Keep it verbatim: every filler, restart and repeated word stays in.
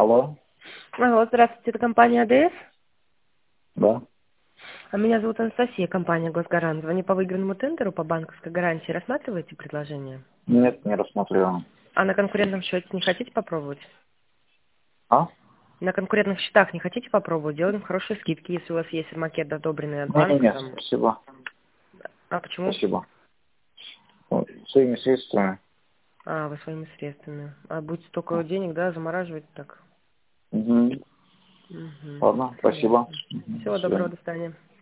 Алло, Алло, здравствуйте, это компания АДС. да? А меня зовут Анастасия, компания Госгарант. Звоню по выигранному тендеру по банковской гарантии. Рассматриваете предложение? Нет, не рассматриваем. А на конкурентном счете не хотите попробовать? А? На конкурентных счетах не хотите попробовать? Делаем хорошие скидки, если у вас есть макет, одобренный от Нет, нет, банка. нет, Там. спасибо. А почему? Спасибо. Ну, своими средствами. А, вы своими средствами. А будете столько денег, да, замораживать так? Угу. Угу. Ладно, спасибо. Понятно. Мгм. До Всего свидания. доброго, до свидания.